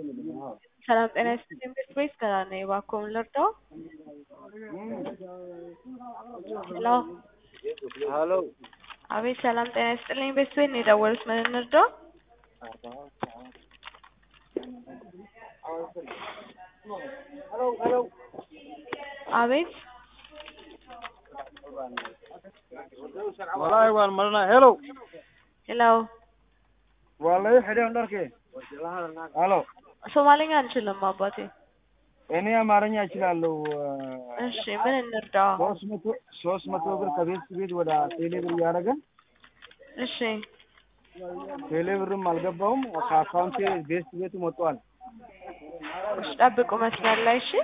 ሰላም ጤና ይስጥልኝ ቤት ከራ ነኝ እባክዎን ልርዳዎ? ሄሎ አቤት ሰላም ጤና ይስጥልኝ ቤት ነው የደወሉት ምን እንርዳዎ? አቤት والله waan marnaa hello hello wallahi xidhan dharkee hello ሶማሌኛ አንችልም አባቴ እኔ አማርኛ እችላለሁ እሺ ምን እንርዳዎ? 300 ብር ከቤት ወደ ቴሌ ብር እያደረገን እሺ ቴሌ ብርም አልገባውም ከአካውንቴ ቤት ወጥቷል እሺ ጠብቁ መስመር ላይ እሺ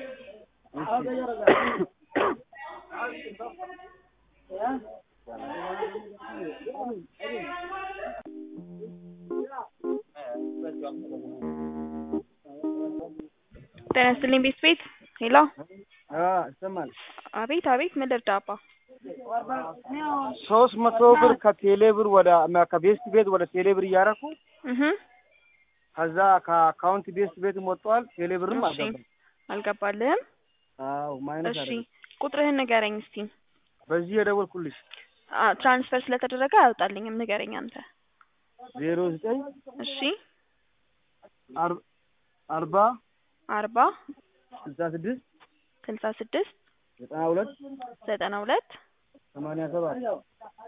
ጤና ይስጥልኝ ቤት ሄሎ ይሰማል አቤት አቤት ምን ልርዳ አባ 300 ብር ከቴሌ ብር ከቤት ወደ ቴሌ ብር እያደረኩ ከዛ ከአካውንት ቤት ወጥቷል ቴሌ ብርም አልገባልህም አዎ ማይነስ እሺ ቁጥርህን ንገረኝ እስቲ በዚህ የደወልኩልሽ ትራንስፈር ስለተደረገ አያወጣልኝም ንገረኝ አንተ 09 እሺ 40 66 92 87